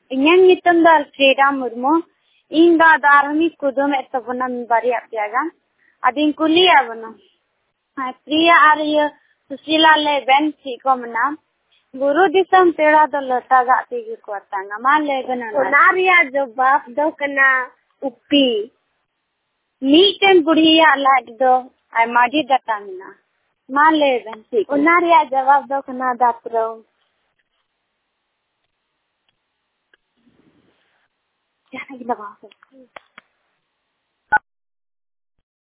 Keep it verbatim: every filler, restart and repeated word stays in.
इन्हें नितम दाल फ्रीडा मुर्मू इन दा दारमी कुदम एतबना बारिया प्यागा अदिन कुलिया बनो प्रिया आर्य सुशीला ले बेन को मना गुरु दिसम पेड़ा दो लता गाती की कोतांगा मान ले गना नारिया जो बाप दो कना उपी मीटेन बुढ़िया लाइट दो आई माजी दता मिना मान ले बेन ठीक नारिया जवाब दो कना दातरो क्या लगा